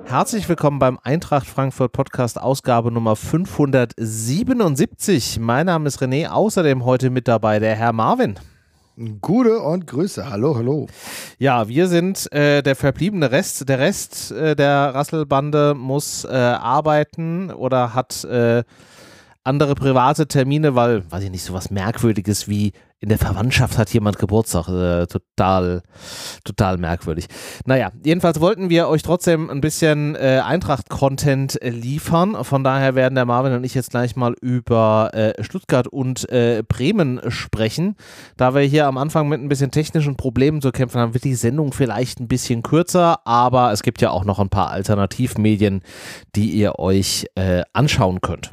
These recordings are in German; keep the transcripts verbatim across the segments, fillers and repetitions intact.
Herzlich willkommen beim Eintracht Frankfurt Podcast, Ausgabe Nummer fünfhundertsiebenundsiebzig. Mein Name ist René, außerdem heute mit dabei der Herr Marvin. Gute und Grüße, hallo, hallo. Ja, wir sind äh, der verbliebene Rest. Der Rest äh, der Rasselbande muss äh, arbeiten oder hat äh, andere private Termine, weil, weiß ich nicht, sowas Merkwürdiges wie in der Verwandtschaft hat jemand Geburtstag. Äh, total, total merkwürdig. Naja, jedenfalls wollten wir euch trotzdem ein bisschen äh, Eintracht-Content äh, liefern. Von daher werden der Marvin und ich jetzt gleich mal über äh, Stuttgart und äh, Bremen sprechen. Da wir hier am Anfang mit ein bisschen technischen Problemen zu kämpfen haben, wird die Sendung vielleicht ein bisschen kürzer, aber es gibt ja auch noch ein paar Alternativmedien, die ihr euch äh, anschauen könnt.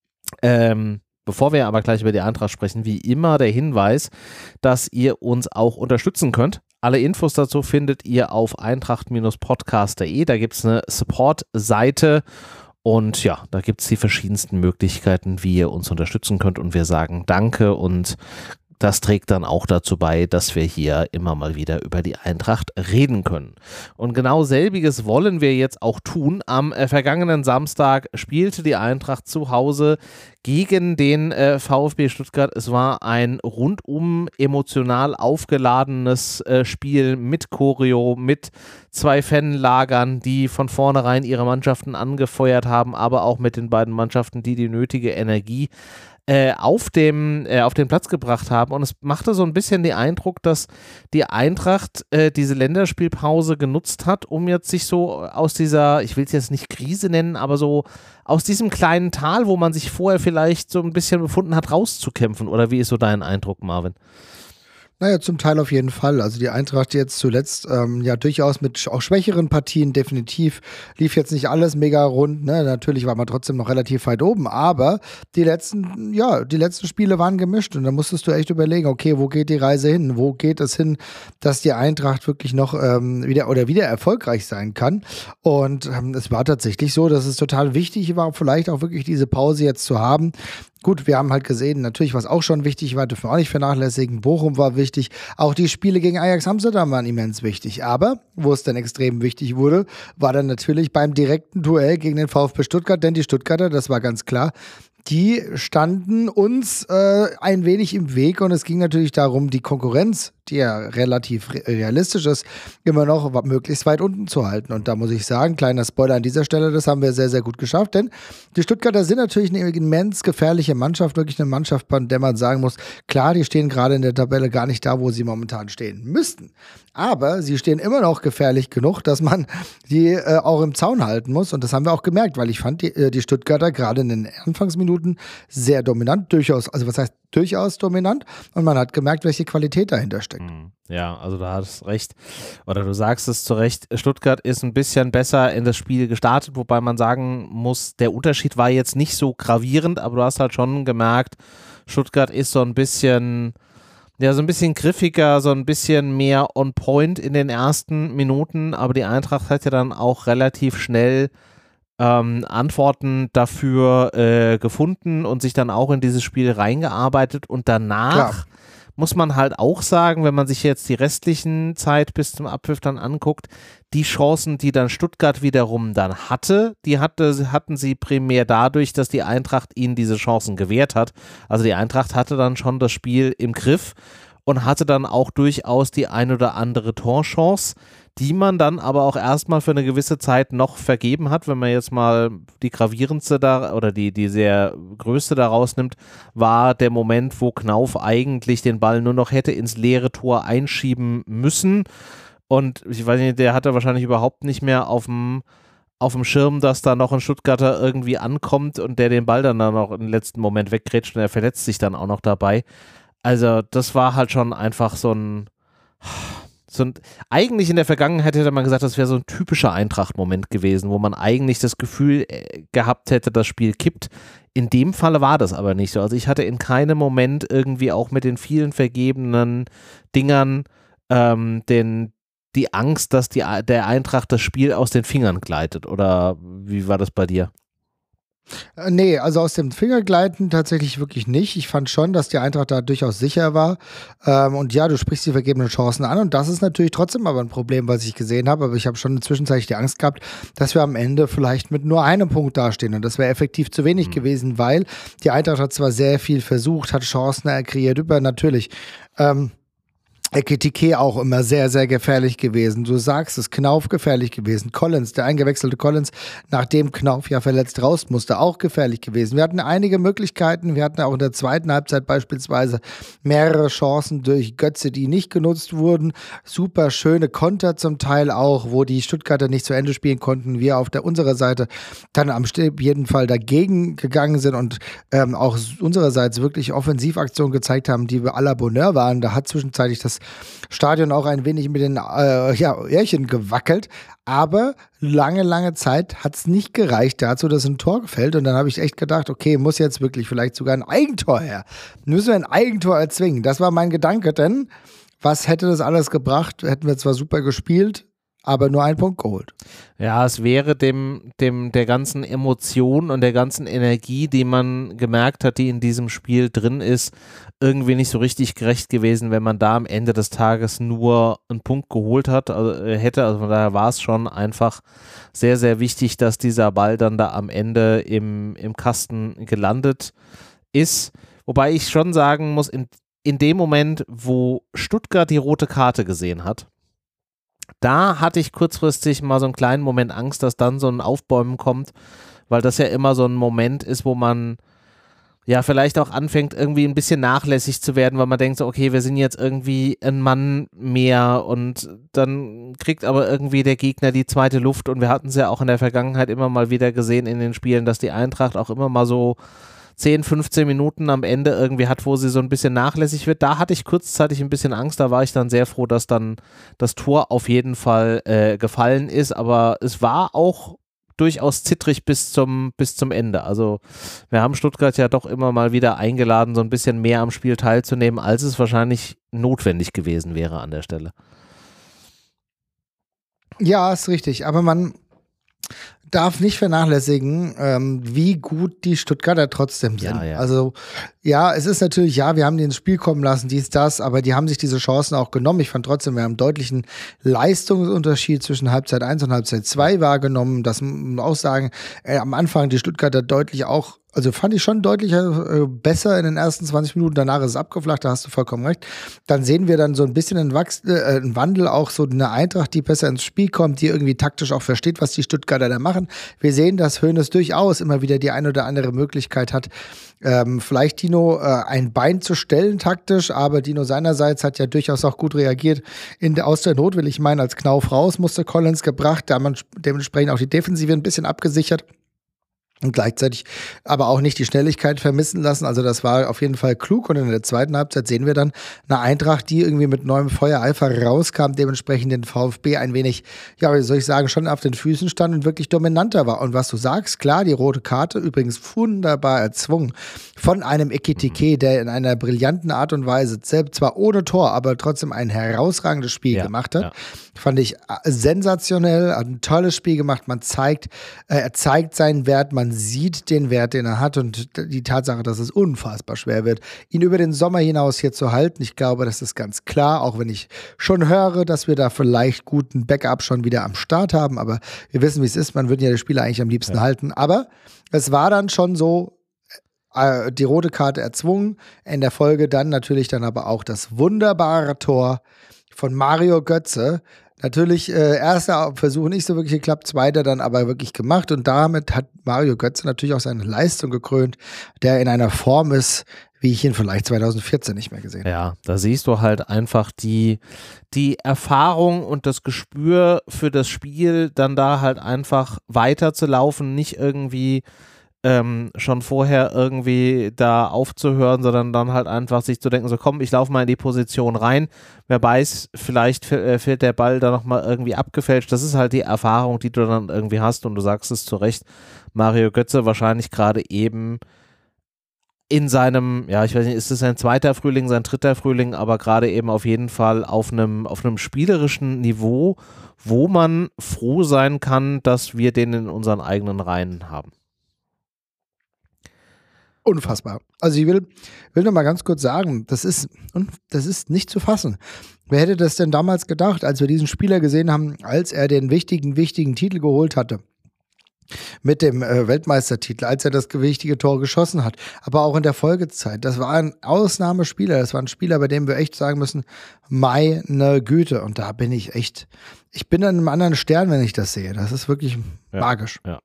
Ähm, bevor wir aber gleich über die Eintracht sprechen, wie immer der Hinweis, dass ihr uns auch unterstützen könnt. Alle Infos dazu findet ihr auf eintracht podcast punkt de. Da gibt es eine Support-Seite und ja, da gibt es die verschiedensten Möglichkeiten, wie ihr uns unterstützen könnt, und wir sagen Danke, und das trägt dann auch dazu bei, dass wir hier immer mal wieder über die Eintracht reden können. Und genau selbiges wollen wir jetzt auch tun. Am äh, vergangenen Samstag spielte die Eintracht zu Hause gegen den äh, VfB Stuttgart. Es war ein rundum emotional aufgeladenes äh, Spiel mit Choreo, mit zwei Fanlagern, die von vornherein ihre Mannschaften angefeuert haben, aber auch mit den beiden Mannschaften, die die nötige Energie Äh, auf, dem, äh, auf den Platz gebracht haben, und es machte so ein bisschen den Eindruck, dass die Eintracht äh, diese Länderspielpause genutzt hat, um jetzt sich so aus dieser, ich will es jetzt nicht Krise nennen, aber so aus diesem kleinen Tal, wo man sich vorher vielleicht so ein bisschen befunden hat, rauszukämpfen. Oder wie ist so dein Eindruck, Marvin? Naja, zum Teil auf jeden Fall. Also die Eintracht jetzt zuletzt ähm, ja durchaus mit auch schwächeren Partien, definitiv lief jetzt nicht alles mega rund, ne? Natürlich war man trotzdem noch relativ weit oben, aber die letzten, ja, die letzten Spiele waren gemischt, und da musstest du echt überlegen, okay, wo geht die Reise hin? Wo geht es hin, dass die Eintracht wirklich noch ähm, wieder oder wieder erfolgreich sein kann? Und ähm, es war tatsächlich so, dass es total wichtig war, vielleicht auch wirklich diese Pause jetzt zu haben. Gut, wir haben halt gesehen, natürlich, was auch schon wichtig war, dürfen wir auch nicht vernachlässigen. Bochum war wichtig. Auch die Spiele gegen Ajax Amsterdam waren immens wichtig. Aber wo es dann extrem wichtig wurde, war dann natürlich beim direkten Duell gegen den VfB Stuttgart. Denn die Stuttgarter, das war ganz klar, die standen uns äh, ein wenig im Weg, und es ging natürlich darum, die Konkurrenz, die ja relativ realistisch ist, immer noch möglichst weit unten zu halten. Und da muss ich sagen, kleiner Spoiler an dieser Stelle, das haben wir sehr, sehr gut geschafft, denn die Stuttgarter sind natürlich eine immens gefährliche Mannschaft, wirklich eine Mannschaft, bei der man sagen muss, klar, die stehen gerade in der Tabelle gar nicht da, wo sie momentan stehen müssten. Aber sie stehen immer noch gefährlich genug, dass man die äh, auch im Zaun halten muss. Und das haben wir auch gemerkt, weil ich fand die, äh, die Stuttgarter gerade in den Anfangsminuten sehr dominant, durchaus, also was heißt durchaus dominant. Und man hat gemerkt, welche Qualität dahinter steckt. Ja, also da hast du recht. Oder du sagst es zu Recht, Stuttgart ist ein bisschen besser in das Spiel gestartet, wobei man sagen muss, der Unterschied war jetzt nicht so gravierend, aber du hast halt schon gemerkt, Stuttgart ist so ein bisschen... Ja, so ein bisschen griffiger, so ein bisschen mehr on point in den ersten Minuten, aber die Eintracht hat ja dann auch relativ schnell ähm, Antworten dafür äh, gefunden und sich dann auch in dieses Spiel reingearbeitet, und danach Klar. muss man halt auch sagen, wenn man sich jetzt die restlichen Zeit bis zum Abpfiff dann anguckt, die Chancen, die dann Stuttgart wiederum dann hatte, die hatte, hatten sie primär dadurch, dass die Eintracht ihnen diese Chancen gewährt hat. Also die Eintracht hatte dann schon das Spiel im Griff und hatte dann auch durchaus die ein oder andere Torchance, die man dann aber auch erstmal für eine gewisse Zeit noch vergeben hat. Wenn man jetzt mal die gravierendste da oder die, die sehr größte da rausnimmt, war der Moment, wo Knauf eigentlich den Ball nur noch hätte ins leere Tor einschieben müssen. Und ich weiß nicht, der hatte wahrscheinlich überhaupt nicht mehr auf dem auf dem Schirm, dass da noch ein Stuttgarter irgendwie ankommt und der den Ball dann, dann noch im letzten Moment weggrätscht, und er verletzt sich dann auch noch dabei. Also das war halt schon einfach so ein, so ein, eigentlich in der Vergangenheit hätte man gesagt, das wäre so ein typischer Eintracht-Moment gewesen, wo man eigentlich das Gefühl äh, gehabt hätte, das Spiel kippt. In dem Falle war das aber nicht so. Also ich hatte in keinem Moment irgendwie auch mit den vielen vergebenen Dingern ähm, den die Angst, dass die, der Eintracht das Spiel aus den Fingern gleitet, oder wie war das bei dir? Äh, nee, also aus dem Fingergleiten tatsächlich wirklich nicht. Ich fand schon, dass die Eintracht da durchaus sicher war. Ähm, und ja, du sprichst die vergebenen Chancen an. Und das ist natürlich trotzdem aber ein Problem, was ich gesehen habe. Aber ich habe schon zwischenzeitlich die Angst gehabt, dass wir am Ende vielleicht mit nur einem Punkt dastehen. Und das wäre effektiv zu wenig mhm. gewesen, weil die Eintracht hat zwar sehr viel versucht, hat Chancen kreiert, über natürlich. Ähm, Ekitike auch immer sehr, sehr gefährlich gewesen. Du sagst es, Knauf gefährlich gewesen. Collins, der eingewechselte Collins, nachdem Knauf ja verletzt raus musste, auch gefährlich gewesen. Wir hatten einige Möglichkeiten. Wir hatten auch in der zweiten Halbzeit beispielsweise mehrere Chancen durch Götze, die nicht genutzt wurden. Super schöne Konter zum Teil auch, wo die Stuttgarter nicht zu Ende spielen konnten. Wir auf der unserer Seite dann am jeden Fall dagegen gegangen sind und ähm, auch unsererseits wirklich Offensivaktionen gezeigt haben, die wir à la Bonheur waren. Da hat zwischenzeitlich das Stadion auch ein wenig mit den äh, ja, Öhrchen gewackelt, aber lange, lange Zeit hat es nicht gereicht dazu, dass ein Tor gefällt und dann habe ich echt gedacht, okay, muss jetzt wirklich vielleicht sogar ein Eigentor her. Müssen wir ein Eigentor erzwingen. Das war mein Gedanke, denn was hätte das alles gebracht? Hätten wir zwar super gespielt, aber nur einen Punkt geholt. Ja, es wäre dem, dem der ganzen Emotion und der ganzen Energie, die man gemerkt hat, die in diesem Spiel drin ist, irgendwie nicht so richtig gerecht gewesen, wenn man da am Ende des Tages nur einen Punkt geholt hat, also, äh, hätte. Also von daher war es schon einfach sehr, sehr wichtig, dass dieser Ball dann da am Ende im, im Kasten gelandet ist. Wobei ich schon sagen muss, in, in dem Moment, wo Stuttgart die rote Karte gesehen hat, da hatte ich kurzfristig mal so einen kleinen Moment Angst, dass dann so ein Aufbäumen kommt, weil das ja immer so ein Moment ist, wo man ja vielleicht auch anfängt, irgendwie ein bisschen nachlässig zu werden, weil man denkt so, okay, wir sind jetzt irgendwie ein Mann mehr und dann kriegt aber irgendwie der Gegner die zweite Luft und wir hatten es ja auch in der Vergangenheit immer mal wieder gesehen in den Spielen, dass die Eintracht auch immer mal so zehn, fünfzehn Minuten am Ende irgendwie hat, wo sie so ein bisschen nachlässig wird. Da hatte ich kurzzeitig ein bisschen Angst, da war ich dann sehr froh, dass dann das Tor auf jeden Fall äh, gefallen ist, aber es war auch durchaus zittrig bis zum, bis zum Ende. Also wir haben Stuttgart ja doch immer mal wieder eingeladen, so ein bisschen mehr am Spiel teilzunehmen, als es wahrscheinlich notwendig gewesen wäre an der Stelle. Ja, ist richtig, aber man darf nicht vernachlässigen, ähm, wie gut die Stuttgarter trotzdem sind. Ja, ja. Also ja, es ist natürlich, ja, wir haben die ins Spiel kommen lassen, dies, das, aber die haben sich diese Chancen auch genommen. Ich fand trotzdem, wir haben einen deutlichen Leistungsunterschied zwischen Halbzeit eins und Halbzeit zwei wahrgenommen. Das muss man auch sagen, äh, am Anfang die Stuttgarter deutlich auch, also fand ich schon deutlich äh, besser in den ersten zwanzig Minuten, danach ist es abgeflacht, da hast du vollkommen recht. Dann sehen wir dann so ein bisschen einen, Wachs äh, einen Wandel, auch so eine Eintracht, die besser ins Spiel kommt, die irgendwie taktisch auch versteht, was die Stuttgarter da machen. Wir sehen, dass Hoeneß durchaus immer wieder die ein oder andere Möglichkeit hat, ähm, vielleicht Dino äh, ein Bein zu stellen taktisch, aber Dino seinerseits hat ja durchaus auch gut reagiert. In der, aus der Not will ich meinen, als Knauf raus musste Collins gebracht, da man dementsprechend auch die Defensive ein bisschen abgesichert. Und gleichzeitig aber auch nicht die Schnelligkeit vermissen lassen. Also das war auf jeden Fall klug. Und in der zweiten Halbzeit sehen wir dann eine Eintracht, die irgendwie mit neuem Feuereifer rauskam, dementsprechend den VfB ein wenig, ja, wie soll ich sagen, schon auf den Füßen stand und wirklich dominanter war. Und was du sagst, klar, die rote Karte, übrigens wunderbar erzwungen von einem Ekitike, der in einer brillanten Art und Weise, selbst zwar ohne Tor, aber trotzdem ein herausragendes Spiel ja, gemacht hat. Ja. Fand ich sensationell, hat ein tolles Spiel gemacht. Man zeigt, äh, er zeigt seinen Wert, man sieht den Wert, den er hat und die Tatsache, dass es unfassbar schwer wird, ihn über den Sommer hinaus hier zu halten. Ich glaube, das ist ganz klar, auch wenn ich schon höre, dass wir da vielleicht guten Backup schon wieder am Start haben, aber wir wissen, wie es ist. Man würde ja die Spieler eigentlich am liebsten ja. halten, aber es war dann schon so, äh, die rote Karte erzwungen, in der Folge dann natürlich dann aber auch das wunderbare Tor von Mario Götze. Natürlich, äh, erster Versuch nicht so wirklich geklappt, zweiter dann aber wirklich gemacht und damit hat Mario Götze natürlich auch seine Leistung gekrönt, der in einer Form ist, wie ich ihn vielleicht zwanzig vierzehn nicht mehr gesehen habe. Ja, da siehst du halt einfach die, die Erfahrung und das Gespür für das Spiel, dann da halt einfach weiterzulaufen, nicht irgendwie Ähm, schon vorher irgendwie da aufzuhören, sondern dann halt einfach sich zu denken, so komm, ich laufe mal in die Position rein, wer weiß, vielleicht äh, fällt der Ball da nochmal irgendwie abgefälscht, das ist halt die Erfahrung, die du dann irgendwie hast und du sagst es zu Recht, Mario Götze wahrscheinlich gerade eben in seinem, ja ich weiß nicht, ist es sein zweiter Frühling, sein dritter Frühling, aber gerade eben auf jeden Fall auf einem auf einem spielerischen Niveau, wo man froh sein kann, dass wir den in unseren eigenen Reihen haben. Unfassbar. Also ich will, will noch mal ganz kurz sagen, das ist, das ist nicht zu fassen. Wer hätte das denn damals gedacht, als wir diesen Spieler gesehen haben, als er den wichtigen, wichtigen Titel geholt hatte? Mit dem äh, Weltmeistertitel, als er das wichtige Tor geschossen hat, aber auch in der Folgezeit. Das war ein Ausnahmespieler, das war ein Spieler, bei dem wir echt sagen müssen, meine Güte. Und da bin ich echt, ich bin an einem anderen Stern, wenn ich das sehe. Das ist wirklich ja, magisch. Ja.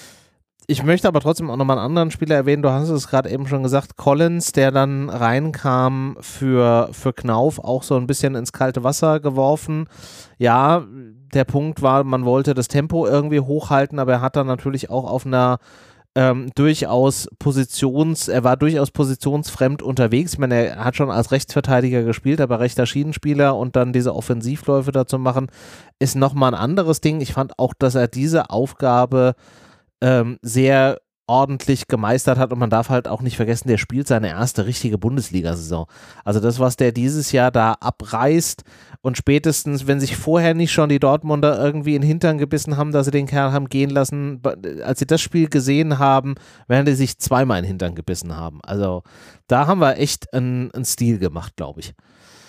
Ich möchte aber trotzdem auch nochmal einen anderen Spieler erwähnen. Du hast es gerade eben schon gesagt, Collins, der dann reinkam für, für Knauf, auch so ein bisschen ins kalte Wasser geworfen. Ja, der Punkt war, man wollte das Tempo irgendwie hochhalten, aber er hat dann natürlich auch auf einer ähm, durchaus Positions, er war durchaus positionsfremd unterwegs. Ich meine, er hat schon als Rechtsverteidiger gespielt, aber rechter Schienenspieler und dann diese Offensivläufe dazu machen, ist nochmal ein anderes Ding. Ich fand auch, dass er diese Aufgabe Ähm, sehr ordentlich gemeistert hat und man darf halt auch nicht vergessen, der spielt seine erste richtige Bundesliga-Saison. Also das, was der dieses Jahr da abreißt und spätestens, wenn sich vorher nicht schon die Dortmunder irgendwie in den Hintern gebissen haben, dass sie den Kerl haben gehen lassen, als sie das Spiel gesehen haben, werden die sich zweimal in den Hintern gebissen haben. Also da haben wir echt einen, einen Stil gemacht, glaube ich.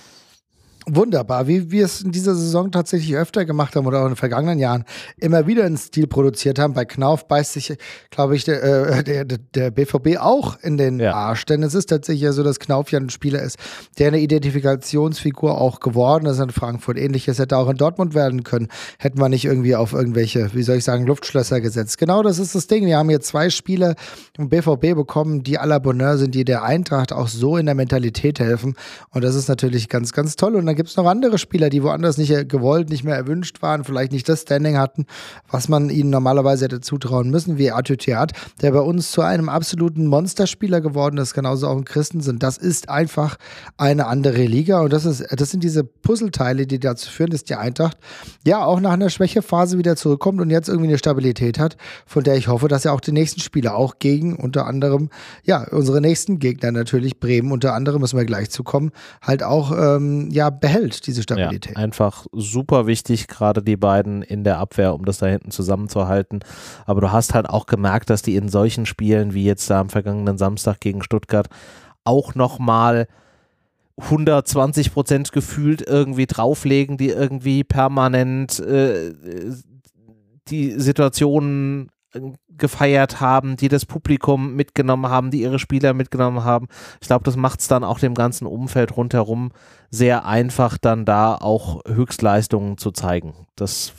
Wunderbar, wie wir es in dieser Saison tatsächlich öfter gemacht haben oder auch in den vergangenen Jahren immer wieder einen Stil produziert haben. Bei Knauf beißt sich, glaube ich, der, äh, der, der B V B auch in den ja. Arsch, denn es ist tatsächlich ja so, dass Knauf ja ein Spieler ist, der eine Identifikationsfigur auch geworden ist in Frankfurt. Ähnliches hätte auch in Dortmund werden können, hätten wir nicht irgendwie auf irgendwelche, wie soll ich sagen, Luftschlösser gesetzt. Genau das ist das Ding. Wir haben hier zwei Spieler im B V B bekommen, die à la Bonheur sind, die der Eintracht auch so in der Mentalität helfen und das ist natürlich ganz, ganz toll und dann gibt es noch andere Spieler, die woanders nicht gewollt, nicht mehr erwünscht waren, vielleicht nicht das Standing hatten, was man ihnen normalerweise hätte zutrauen müssen, wie Arthur Theat, der bei uns zu einem absoluten Monsterspieler geworden ist, genauso auch in Christensen. Das ist einfach eine andere Liga und das ist, das sind diese Puzzleteile, die dazu führen, dass die Eintracht ja auch nach einer Schwächephase wieder zurückkommt und jetzt irgendwie eine Stabilität hat, von der ich hoffe, dass er auch die nächsten Spiele auch gegen unter anderem, ja, unsere nächsten Gegner natürlich, Bremen unter anderem, müssen wir gleich zukommen, halt auch, ähm, ja, behält, diese Stabilität. Ja, einfach super wichtig, gerade die beiden in der Abwehr, um das da hinten zusammenzuhalten. Aber du hast halt auch gemerkt, dass die in solchen Spielen, wie jetzt da am vergangenen Samstag gegen Stuttgart, auch nochmal hundertzwanzig Prozent gefühlt irgendwie drauflegen, die irgendwie permanent äh, die Situationen gefeiert haben, die das Publikum mitgenommen haben, die ihre Spieler mitgenommen haben. Ich glaube, das macht es dann auch dem ganzen Umfeld rundherum sehr einfach, dann da auch Höchstleistungen zu zeigen. Das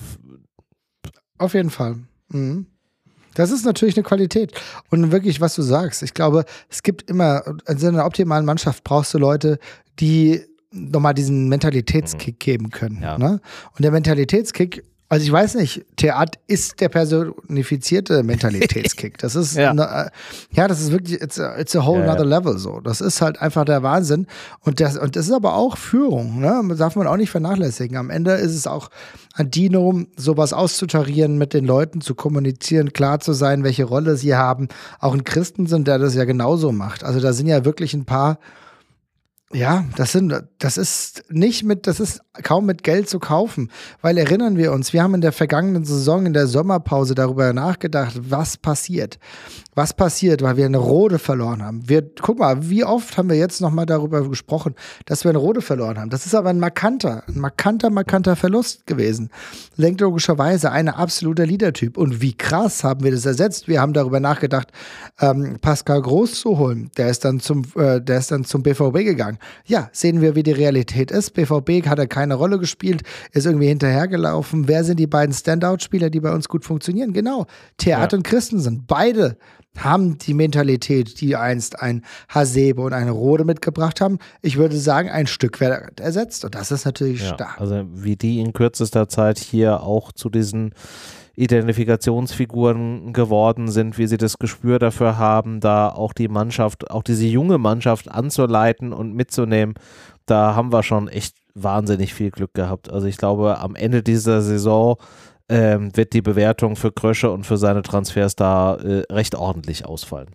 auf jeden Fall. Mhm. Das ist natürlich eine Qualität. Und wirklich, was du sagst, ich glaube, es gibt immer, in so einer optimalen Mannschaft brauchst du Leute, die nochmal diesen Mentalitätskick geben können. Ja. Ne? Und der Mentalitätskick, also ich weiß nicht, Theat ist der personifizierte Mentalitätskick. Das ist, ja, eine, ja das ist wirklich, it's a, it's a whole ja, other ja. level so. Das ist halt einfach der Wahnsinn. Und das, und das ist aber auch Führung, ne? Das darf man auch nicht vernachlässigen. Am Ende ist es auch an Dino, sowas auszutarieren, mit den Leuten zu kommunizieren, klar zu sein, welche Rolle sie haben. Auch ein Christensen, der das ja genauso macht. Also da sind ja wirklich ein paar. Ja, das sind, das ist nicht mit, das ist kaum mit Geld zu kaufen, weil erinnern wir uns, wir haben in der vergangenen Saison in der Sommerpause darüber nachgedacht, was passiert. Was passiert, weil wir eine Rode verloren haben. Wir, guck mal, wie oft haben wir jetzt nochmal darüber gesprochen, dass wir eine Rode verloren haben. Das ist aber ein markanter, ein markanter, markanter Verlust gewesen. Lenkt logischerweise ein absoluter Leadertyp. Und wie krass haben wir das ersetzt? Wir haben darüber nachgedacht, ähm, Pascal Groß zu holen. Der ist dann zum, äh, der ist dann zum B V B gegangen. Ja, sehen wir, wie die Realität ist. B V B hat er keine Rolle gespielt, ist irgendwie hinterhergelaufen. Wer sind die beiden Standout-Spieler, die bei uns gut funktionieren? Genau, Theat ja. und Christensen. Beide haben die Mentalität, die einst ein Hasebe und eine Rode mitgebracht haben. Ich würde sagen, ein Stück wird ersetzt. Und das ist natürlich ja, stark. Also wie die in kürzester Zeit hier auch zu diesen Identifikationsfiguren geworden sind, wie sie das Gespür dafür haben, da auch die Mannschaft, auch diese junge Mannschaft anzuleiten und mitzunehmen, da haben wir schon echt wahnsinnig viel Glück gehabt. Also ich glaube, am Ende dieser Saison ähm, wird die Bewertung für Krösche und für seine Transfers da äh, recht ordentlich ausfallen.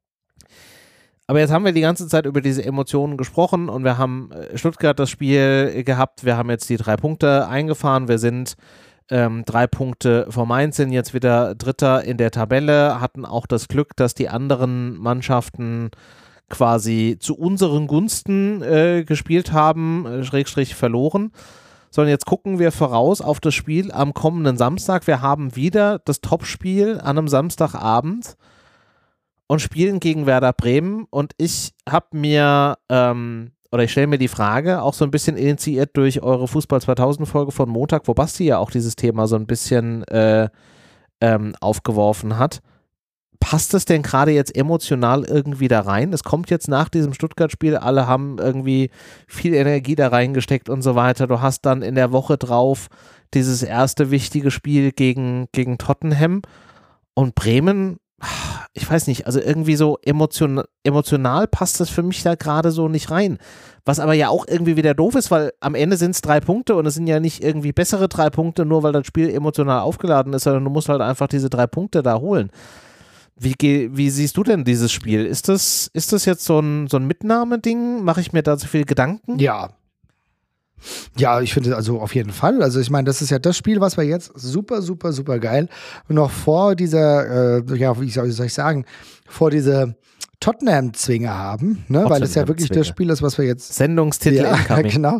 Aber jetzt haben wir die ganze Zeit über diese Emotionen gesprochen und wir haben Stuttgart das Spiel gehabt, wir haben jetzt die drei Punkte eingefahren, wir sind ähm, drei Punkte vor Mainz, sind jetzt wieder Dritter in der Tabelle, hatten auch das Glück, dass die anderen Mannschaften quasi zu unseren Gunsten äh, gespielt haben, äh, Schrägstrich verloren. Sondern jetzt gucken wir voraus auf das Spiel am kommenden Samstag. Wir haben wieder das Topspiel an einem Samstagabend und spielen gegen Werder Bremen. Und ich habe mir, ähm, oder ich stelle mir die Frage, auch so ein bisschen initiiert durch eure Fußball zweitausend Folge von Montag, wo Basti ja auch dieses Thema so ein bisschen äh, ähm, aufgeworfen hat. Passt es denn gerade jetzt emotional irgendwie da rein? Es kommt jetzt nach diesem Stuttgart-Spiel, alle haben irgendwie viel Energie da reingesteckt und so weiter. Du hast dann in der Woche drauf dieses erste wichtige Spiel gegen, gegen Tottenham und Bremen, ich weiß nicht, also irgendwie so emotion, emotional passt das für mich da gerade so nicht rein. Was aber ja auch irgendwie wieder doof ist, weil am Ende sind es drei Punkte und es sind ja nicht irgendwie bessere drei Punkte, nur weil das Spiel emotional aufgeladen ist, sondern du musst halt einfach diese drei Punkte da holen. Wie, wie siehst du denn dieses Spiel? Ist das, ist das jetzt so ein, so ein Mitnahmeding? Mache ich mir da zu viel Gedanken? Ja. Ja, ich finde also auf jeden Fall. Also ich meine, das ist ja das Spiel, was wir jetzt super, super, super geil noch vor dieser, äh, ja, wie soll, wie soll ich sagen, vor dieser Tottenham-Zwinge haben, ne? Weil es ja wirklich das Spiel ist, was wir jetzt... Sendungstitel ja, incoming. Genau.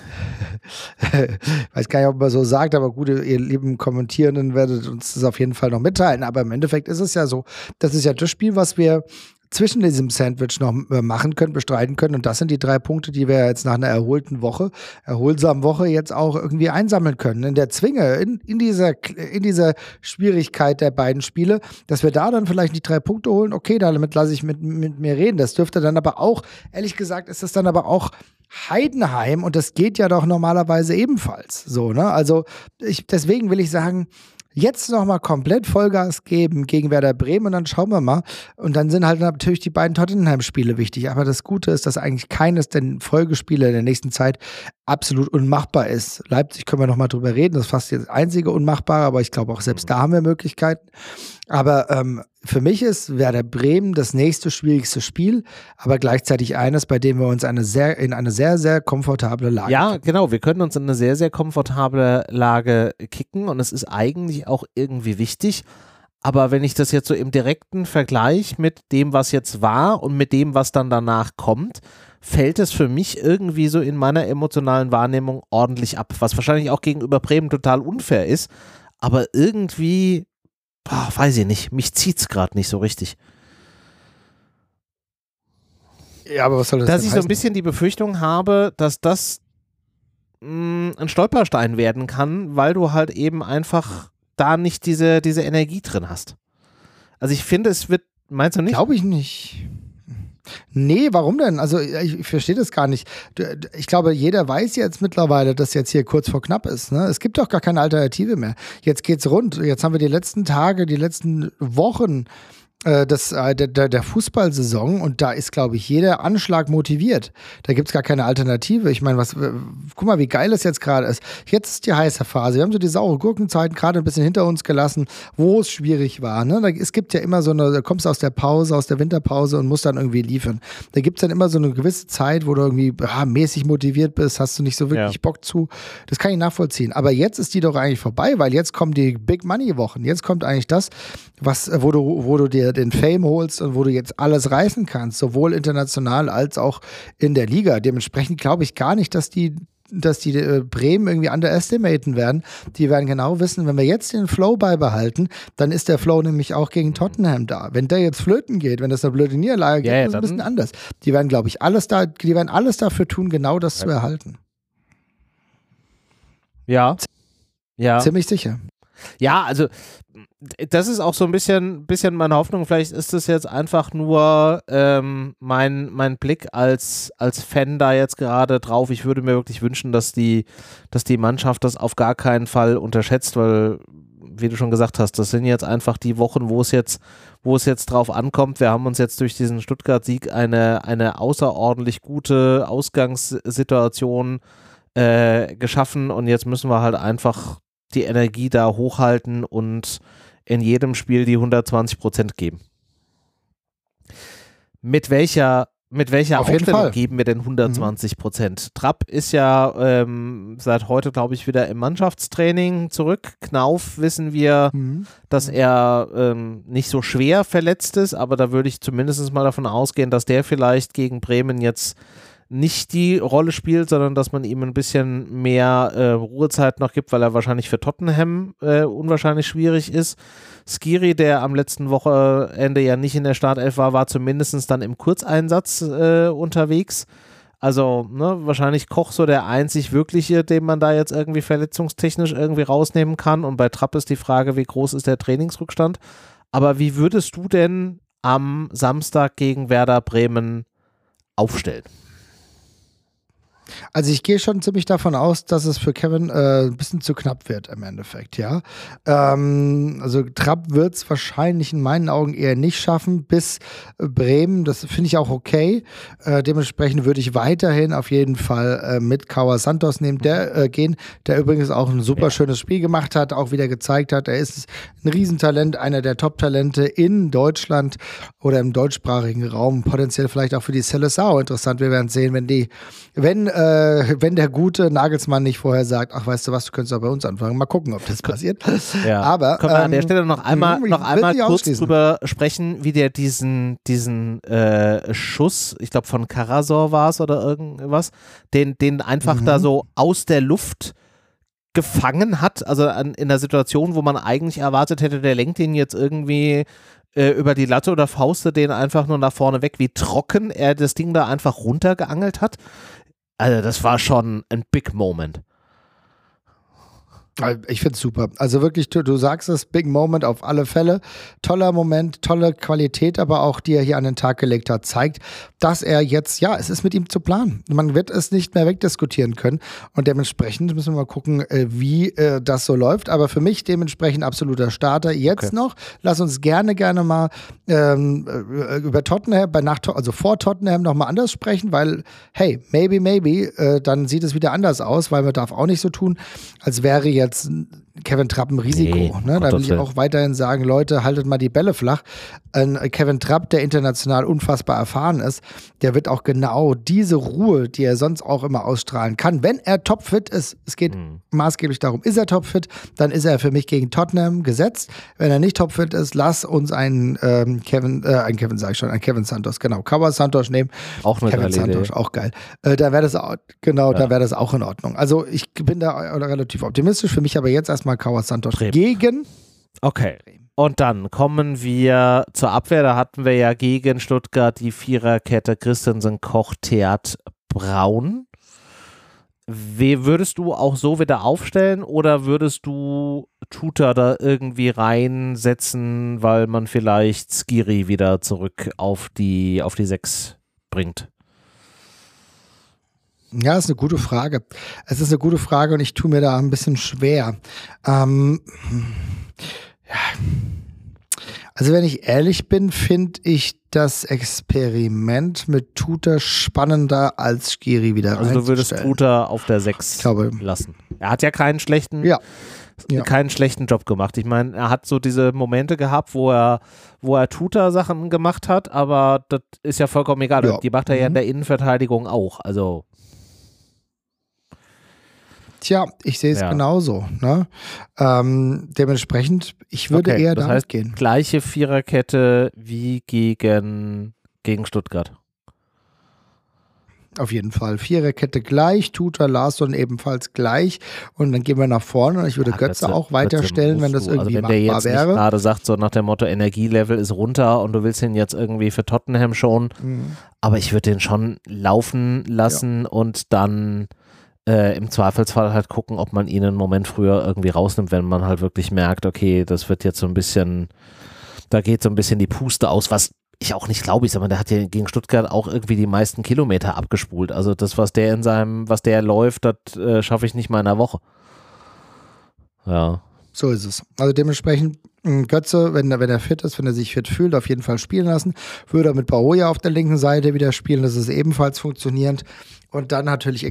Weiß gar nicht, ob man so sagt, aber gut, ihr lieben Kommentierenden werdet uns das auf jeden Fall noch mitteilen. Aber im Endeffekt ist es ja so, das ist ja das Spiel, was wir zwischen diesem Sandwich noch machen können, bestreiten können. Und das sind die drei Punkte, die wir jetzt nach einer erholten Woche, erholsamen Woche jetzt auch irgendwie einsammeln können. In der Zwinge, in, in, dieser, in dieser Schwierigkeit der beiden Spiele, dass wir da dann vielleicht die drei Punkte holen. Okay, damit lasse ich mit, mit mir reden. Das dürfte dann aber auch, ehrlich gesagt, ist das dann aber auch Heidenheim und das geht ja doch normalerweise ebenfalls so, ne? Also ich, deswegen will ich sagen, jetzt nochmal komplett Vollgas geben gegen Werder Bremen und dann schauen wir mal. Und dann sind halt natürlich die beiden Tottenham-Spiele wichtig. Aber das Gute ist, dass eigentlich keines der Folgespiele in der nächsten Zeit absolut unmachbar ist. Leipzig können wir nochmal drüber reden. Das ist fast das einzige Unmachbare, aber ich glaube auch selbst da haben wir Möglichkeiten. Aber ähm, für mich ist Werder Bremen das nächste schwierigste Spiel, aber gleichzeitig eines, bei dem wir uns eine sehr, in eine sehr, sehr komfortable Lage Ja, kicken. genau. Wir können uns in eine sehr, sehr komfortable Lage kicken und es ist eigentlich auch irgendwie wichtig. Aber wenn ich das jetzt so im direkten Vergleich mit dem, was jetzt war und mit dem, was dann danach kommt, fällt es für mich irgendwie so in meiner emotionalen Wahrnehmung ordentlich ab. Was wahrscheinlich auch gegenüber Bremen total unfair ist. Aber irgendwie, boah, weiß ich nicht, mich zieht es gerade nicht so richtig. Ja, aber was soll das Dass denn ich so heißen? ein bisschen die Befürchtung habe, dass das mh, ein Stolperstein werden kann, weil du halt eben einfach da nicht diese, diese Energie drin hast. Also ich finde, es wird, meinst du nicht? Glaube ich nicht. Nee, warum denn? Also ich, ich verstehe das gar nicht. Ich glaube, jeder weiß jetzt mittlerweile, dass jetzt hier kurz vor knapp ist. Ne? Es gibt doch gar keine Alternative mehr. Jetzt geht's rund. Jetzt haben wir die letzten Tage, die letzten Wochen Das, äh, der, der Fußballsaison und da ist, glaube ich, jeder Anschlag motiviert. Da gibt es gar keine Alternative. Ich meine, was, äh, guck mal, wie geil es jetzt gerade ist. Jetzt ist die heiße Phase. Wir haben so die saure Gurkenzeit gerade ein bisschen hinter uns gelassen, wo es schwierig war. Ne? Da, es gibt ja immer so eine, da kommst du aus der Pause, aus der Winterpause und musst dann irgendwie liefern. Da gibt es dann immer so eine gewisse Zeit, wo du irgendwie ja, mäßig motiviert bist, hast du nicht so wirklich Ja. Bock zu. Das kann ich nachvollziehen. Aber jetzt ist die doch eigentlich vorbei, weil jetzt kommen die Big Money Wochen. Jetzt kommt eigentlich das, was, wo du, wo du dir den Fame holst und wo du jetzt alles reißen kannst, sowohl international als auch in der Liga. Dementsprechend glaube ich gar nicht, dass die, dass die äh, Bremen irgendwie underestimaten werden. Die werden genau wissen, wenn wir jetzt den Flow beibehalten, dann ist der Flow nämlich auch gegen Tottenham da. Wenn der jetzt flöten geht, wenn das eine blöde Niederlage gibt, Ja, ja, ist es ein dann- bisschen anders. Die werden, glaube ich, alles da, die werden alles dafür tun, genau das zu erhalten. Ja. Ja. Ziemlich sicher. Ja, also das ist auch so ein bisschen, bisschen meine Hoffnung. Vielleicht ist das jetzt einfach nur ähm, mein, mein Blick als, als Fan da jetzt gerade drauf. Ich würde mir wirklich wünschen, dass die, dass die Mannschaft das auf gar keinen Fall unterschätzt, weil, wie du schon gesagt hast, das sind jetzt einfach die Wochen, wo es jetzt, wo es jetzt drauf ankommt. Wir haben uns jetzt durch diesen Stuttgart-Sieg eine, eine außerordentlich gute Ausgangssituation äh, geschaffen und jetzt müssen wir halt einfach die Energie da hochhalten und in jedem Spiel die hundertzwanzig Prozent geben. Mit welcher, mit welcher Auf jeden Aufstellung Fall. geben wir denn hundertzwanzig Prozent? Mhm. Trapp ist ja ähm, seit heute, glaube ich, wieder im Mannschaftstraining zurück. Knauf wissen wir, mhm. dass er ähm, nicht so schwer verletzt ist, aber da würde ich zumindest mal davon ausgehen, dass der vielleicht gegen Bremen jetzt nicht die Rolle spielt, sondern dass man ihm ein bisschen mehr äh, Ruhezeit noch gibt, weil er wahrscheinlich für Tottenham äh, unwahrscheinlich schwierig ist. Skiri, der am letzten Wochenende ja nicht in der Startelf war, war zumindest dann im Kurzeinsatz äh, unterwegs. Also ne, wahrscheinlich Koch so der einzig wirkliche, den man da jetzt irgendwie verletzungstechnisch irgendwie rausnehmen kann. Und bei Trapp ist die Frage, wie groß ist der Trainingsrückstand. Aber wie würdest du denn am Samstag gegen Werder Bremen aufstellen? Also ich gehe schon ziemlich davon aus, dass es für Kevin äh, ein bisschen zu knapp wird im Endeffekt, ja. Ähm, also Trapp wird es wahrscheinlich in meinen Augen eher nicht schaffen bis äh, Bremen. Das finde ich auch okay. Äh, dementsprechend würde ich weiterhin auf jeden Fall äh, mit Kawa Santos nehmen, der äh, gehen, der übrigens auch ein super schönes Spiel gemacht hat, auch wieder gezeigt hat, er ist ein Riesentalent, einer der Top-Talente in Deutschland oder im deutschsprachigen Raum, potenziell vielleicht auch für die Seleção interessant. Wir werden sehen, wenn die, wenn Äh, wenn der gute Nagelsmann nicht vorher sagt, ach, weißt du was, du könntest auch bei uns anfangen. Mal gucken, ob das passiert. Ja. Aber können wir ähm, an der Stelle noch einmal, noch einmal kurz drüber sprechen, wie der diesen, diesen äh, Schuss, ich glaube von Karasor war es oder irgendwas, den, den einfach mhm. da so aus der Luft gefangen hat, also an, in der Situation, wo man eigentlich erwartet hätte, der lenkt ihn jetzt irgendwie äh, über die Latte oder faustet den einfach nur nach vorne weg, wie trocken er das Ding da einfach runtergeangelt hat. Also das war schon ein Big Moment. Ich finde es super. Also wirklich, du, du sagst es, Big Moment auf alle Fälle. Toller Moment, tolle Qualität, aber auch die er hier an den Tag gelegt hat, zeigt, dass er jetzt, ja, es ist mit ihm zu planen. Man wird es nicht mehr wegdiskutieren können und dementsprechend müssen wir mal gucken, wie äh, das so läuft. Aber für mich dementsprechend absoluter Starter. Jetzt okay. noch, lass uns gerne, gerne mal ähm, über Tottenham, bei nach, also vor Tottenham nochmal anders sprechen, weil, hey, maybe, maybe, äh, dann sieht es wieder anders aus, weil man darf auch nicht so tun, als wäre jetzt jetzt Kevin Trapp ein Risiko. Nee, ne? Da will ich auch weiterhin sagen, Leute, haltet mal die Bälle flach. Ein Kevin Trapp, der international unfassbar erfahren ist, der wird auch genau diese Ruhe, die er sonst auch immer ausstrahlen kann, wenn er topfit ist, es geht mhm. maßgeblich darum, ist er topfit, dann ist er für mich gegen Tottenham gesetzt. Wenn er nicht topfit ist, lass uns einen ähm, Kevin, äh, einen Kevin sag ich schon, einen Kevin Santos, genau, Kawa Santos nehmen. Auch eine Kevin Santos, auch geil. Äh, da wäre das auch, genau, ja. da wäre das auch in Ordnung. Also ich bin da relativ optimistisch, für mich aber jetzt erstmal Kawa Santos Bremen. gegen Okay. Und dann kommen wir zur Abwehr. Da hatten wir ja gegen Stuttgart die Viererkette Christensen, Koch, Theat, Braun. Wie würdest du auch so wieder aufstellen oder würdest du Tuta da irgendwie reinsetzen, weil man vielleicht Skiri wieder zurück auf die, auf die Sechs bringt? Ja, ist eine gute Frage. Es ist eine gute Frage und ich tue mir da ein bisschen schwer. Ähm, ja. Also wenn ich ehrlich bin, finde ich das Experiment mit Tuta spannender als Skiri wieder Also du würdest Tuta auf der sechs lassen. Er hat ja keinen schlechten, ja. Ja. keinen schlechten Job gemacht. Ich meine, er hat so diese Momente gehabt, wo er, wo er Tuta-Sachen gemacht hat, aber das ist ja vollkommen egal. Ja. Die macht er mhm. ja in der Innenverteidigung auch. Also Tja, ich sehe es ja. genauso. Ne? Ähm, dementsprechend, ich würde okay, eher das damit heißt, gehen. Gleiche Viererkette wie gegen, gegen Stuttgart. Auf jeden Fall. Viererkette gleich, Tuta, Larsson ebenfalls gleich und dann gehen wir nach vorne und ich würde ja, Götze auch weiterstellen, wenn das irgendwie also wenn machbar der jetzt wäre. gerade sagt, so nach dem Motto Energielevel ist runter und du willst ihn jetzt irgendwie für Tottenham schon, mhm. aber ich würde den schon laufen lassen ja. und dann Äh, im Zweifelsfall halt gucken, ob man ihn einen Moment früher irgendwie rausnimmt, wenn man halt wirklich merkt, okay, das wird jetzt so ein bisschen, da geht so ein bisschen die Puste aus, was ich auch nicht glaube. Ich sag mal, der hat ja gegen Stuttgart auch irgendwie die meisten Kilometer abgespult. Also das, was der in seinem, was der läuft, das äh, schaffe ich nicht mal in einer Woche. Ja. So ist es. Also dementsprechend Götze, wenn er, wenn er fit ist, wenn er sich fit fühlt, auf jeden Fall spielen lassen. Würde er mit Bahoja auf der linken Seite wieder spielen, das ist ebenfalls funktionierend. Und dann natürlich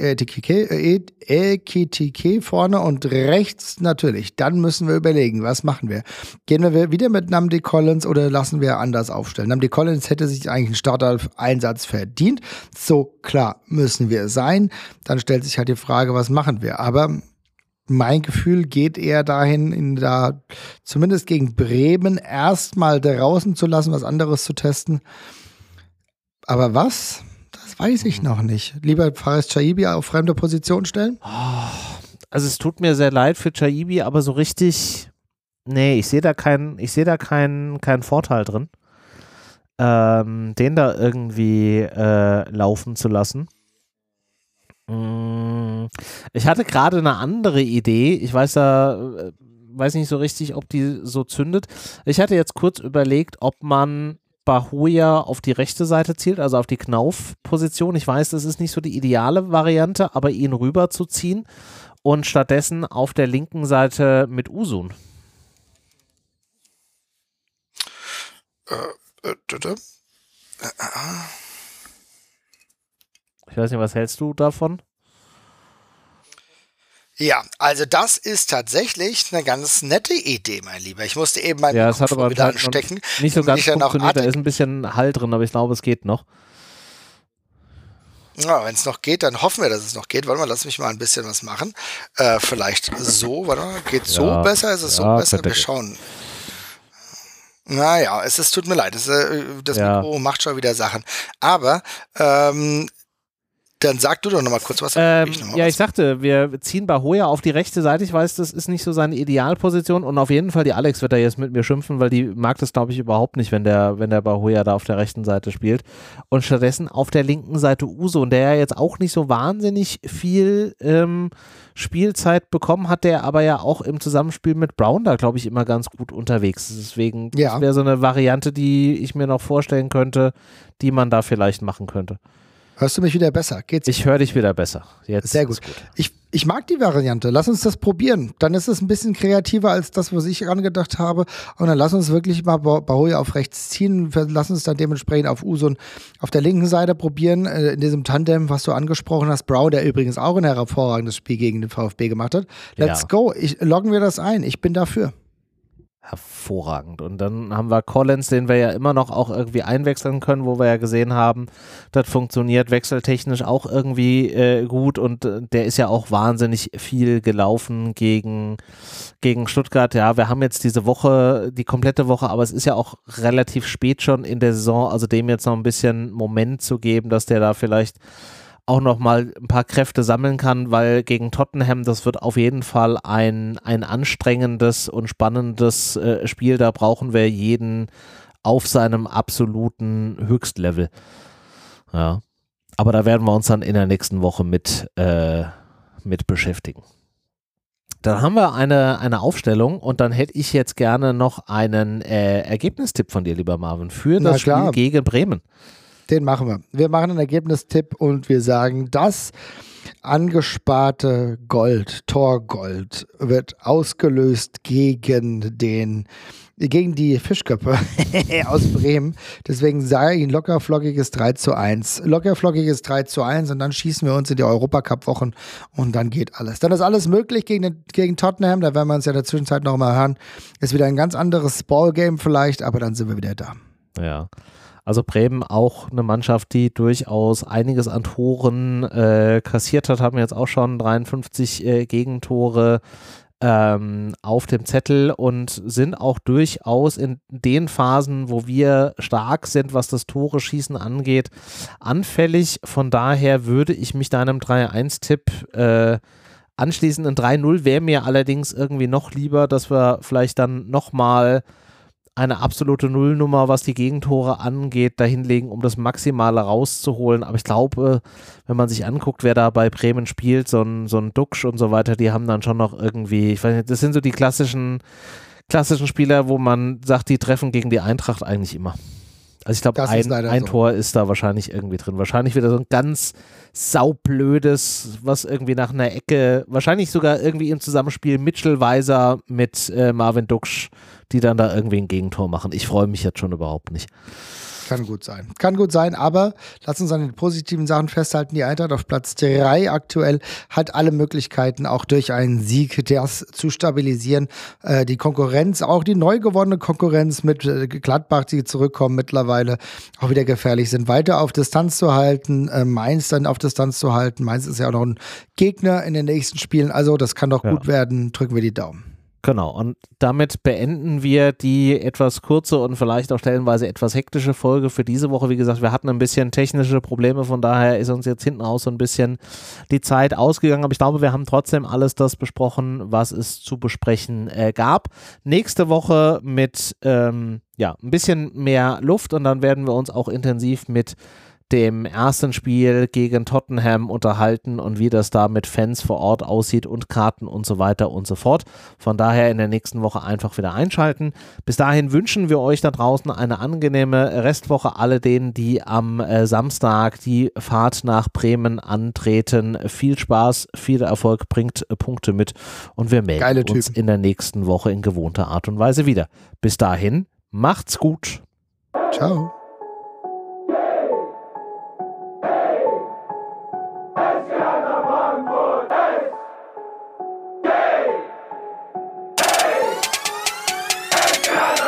Ekitike vorne und rechts natürlich. Dann müssen wir überlegen, was machen wir? Gehen wir wieder mit Nnamdi Collins oder lassen wir anders aufstellen? Nnamdi Collins hätte sich eigentlich einen Starter-Einsatz verdient. So klar müssen wir sein. Dann stellt sich halt die Frage, was machen wir? Aber mein Gefühl geht eher dahin, in da zumindest gegen Bremen erstmal draußen zu lassen, was anderes zu testen. Aber was? Das weiß ich noch nicht. Lieber Faris Chaibi auf fremde Position stellen? Also es tut mir sehr leid für Chaibi, aber so richtig, nee, ich sehe da keinen, ich sehe da keinen, keinen Vorteil drin, ähm, den da irgendwie äh, laufen zu lassen. Ich hatte gerade eine andere Idee. Ich weiß da, weiß nicht so richtig, ob die so zündet. Ich hatte jetzt kurz überlegt, ob man Bahoja auf die rechte Seite zielt, also auf die Knauf-Position. Ich weiß, das ist nicht so die ideale Variante, aber ihn rüber zu ziehen und stattdessen auf der linken Seite mit Usun. Äh, äh, äh, äh. Ich weiß nicht, was hältst du davon? Ja, also das ist tatsächlich eine ganz nette Idee, mein Lieber. Ich musste eben meinen ja, Mikrofon wieder anstecken. Nicht, nicht so ganz funktioniert, da ist ein bisschen Hall drin, aber ich glaube, es geht noch. Ja, wenn es noch geht, dann hoffen wir, dass es noch geht. Warte mal, lass mich mal ein bisschen was machen. Äh, vielleicht so, warte mal, geht so ja, besser? Ist es ja, so besser? Wir geht. Schauen. Naja, es ist, tut mir leid, das, das ja. Mikro macht schon wieder Sachen. Aber, ähm, dann sag du doch nochmal kurz was. Ähm, ich noch mal ja, was. ich sagte, wir ziehen Bahoja auf die rechte Seite. Ich weiß, das ist nicht so seine Idealposition und auf jeden Fall die Alex wird da jetzt mit mir schimpfen, weil die mag das, glaube ich, überhaupt nicht, wenn der, wenn der Bahoja da auf der rechten Seite spielt. Und stattdessen auf der linken Seite Usun, der ja jetzt auch nicht so wahnsinnig viel ähm, Spielzeit bekommen hat, der aber ja auch im Zusammenspiel mit Brown da, glaube ich, immer ganz gut unterwegs ist. Deswegen, ja. Das wäre so eine Variante, die ich mir noch vorstellen könnte, die man da vielleicht machen könnte. Hörst du mich wieder besser? Geht's? Ich höre dich wieder besser. Jetzt Sehr gut. gut. Ich, ich mag die Variante. Lass uns das probieren. Dann ist es ein bisschen kreativer als das, was ich angedacht habe. Und dann lass uns wirklich mal Bahoja auf rechts ziehen. Lass uns dann dementsprechend auf Usun auf der linken Seite probieren. In diesem Tandem, was du angesprochen hast. Brown, der übrigens auch ein hervorragendes Spiel gegen den VfB gemacht hat. Let's ja. go. Ich, loggen wir das ein. Ich bin dafür. Hervorragend. Und dann haben wir Collins, den wir ja immer noch auch irgendwie einwechseln können, wo wir ja gesehen haben, das funktioniert wechseltechnisch auch irgendwie äh, gut und äh, der ist ja auch wahnsinnig viel gelaufen gegen, gegen Stuttgart. Ja, wir haben jetzt diese Woche, die komplette Woche, aber es ist ja auch relativ spät schon in der Saison, also dem jetzt noch ein bisschen Moment zu geben, dass der da vielleicht auch nochmal ein paar Kräfte sammeln kann, weil gegen Tottenham, das wird auf jeden Fall ein, ein anstrengendes und spannendes äh, Spiel, da brauchen wir jeden auf seinem absoluten Höchstlevel. Ja, aber da werden wir uns dann in der nächsten Woche mit, äh, mit beschäftigen. Dann haben wir eine, eine Aufstellung und dann hätte ich jetzt gerne noch einen äh, Ergebnistipp von dir, lieber Marvin, für das Spiel gegen Bremen. Den machen wir. Wir machen einen Ergebnistipp und wir sagen, das angesparte Gold, Torgold, wird ausgelöst gegen den, gegen die Fischköpfe aus Bremen. Deswegen sage ich ein lockerflockiges drei zu eins. Lockerflockiges drei zu eins und dann schießen wir uns in die Europacup-Wochen und dann geht alles. Dann ist alles möglich gegen, den, gegen Tottenham, da werden wir uns ja in der Zwischenzeit noch mal hören. Ist wieder ein ganz anderes Ballgame vielleicht, aber dann sind wir wieder da. Ja. Also Bremen auch eine Mannschaft, die durchaus einiges an Toren äh, kassiert hat, haben jetzt auch schon dreiundfünfzig äh, Gegentore ähm, auf dem Zettel und sind auch durchaus in den Phasen, wo wir stark sind, was das Tore-Schießen angeht, anfällig. Von daher würde ich mich deinem drei eins Tipp äh, anschließen. Ein drei null wäre mir allerdings irgendwie noch lieber, dass wir vielleicht dann nochmal eine absolute Nullnummer, was die Gegentore angeht, dahinlegen, um das Maximale rauszuholen. Aber ich glaube, wenn man sich anguckt, wer da bei Bremen spielt, so ein, so ein Duxch und so weiter, die haben dann schon noch irgendwie, ich weiß nicht, das sind so die klassischen, klassischen Spieler, wo man sagt, die treffen gegen die Eintracht eigentlich immer. Also ich glaube, ein, ein so. Tor ist da wahrscheinlich irgendwie drin. Wahrscheinlich wieder so ein ganz saublödes, was irgendwie nach einer Ecke, wahrscheinlich sogar irgendwie im Zusammenspiel Mitchell Weiser mit äh, Marvin Duksch, die dann da irgendwie ein Gegentor machen. Ich freue mich jetzt schon überhaupt nicht. Kann gut sein. Kann gut sein, aber lass uns an den positiven Sachen festhalten. Die Eintracht auf Platz drei aktuell hat alle Möglichkeiten, auch durch einen Sieg das zu stabilisieren. Äh, die Konkurrenz, auch die neu gewonnene Konkurrenz mit äh, Gladbach, die zurückkommen mittlerweile, auch wieder gefährlich sind, weiter auf Distanz zu halten, äh, Mainz dann auf Distanz zu halten. Mainz ist ja auch noch ein Gegner in den nächsten Spielen, also das kann doch ja. gut werden. Drücken wir die Daumen. Genau, und damit beenden wir die etwas kurze und vielleicht auch stellenweise etwas hektische Folge für diese Woche. Wie gesagt, wir hatten ein bisschen technische Probleme, von daher ist uns jetzt hinten raus so ein bisschen die Zeit ausgegangen, aber ich glaube, wir haben trotzdem alles das besprochen, was es zu besprechen äh, gab. Nächste Woche mit ähm, ja, ein bisschen mehr Luft und dann werden wir uns auch intensiv mit dem ersten Spiel gegen Tottenham unterhalten und wie das da mit Fans vor Ort aussieht und Karten und so weiter und so fort. Von daher in der nächsten Woche einfach wieder einschalten. Bis dahin wünschen wir euch da draußen eine angenehme Restwoche. Alle denen, die am äh, Samstag die Fahrt nach Bremen antreten. Viel Spaß, viel Erfolg, bringt äh, Punkte mit und wir melden uns in der nächsten Woche in gewohnter Art und Weise wieder. Bis dahin, macht's gut. Ciao. Yeah!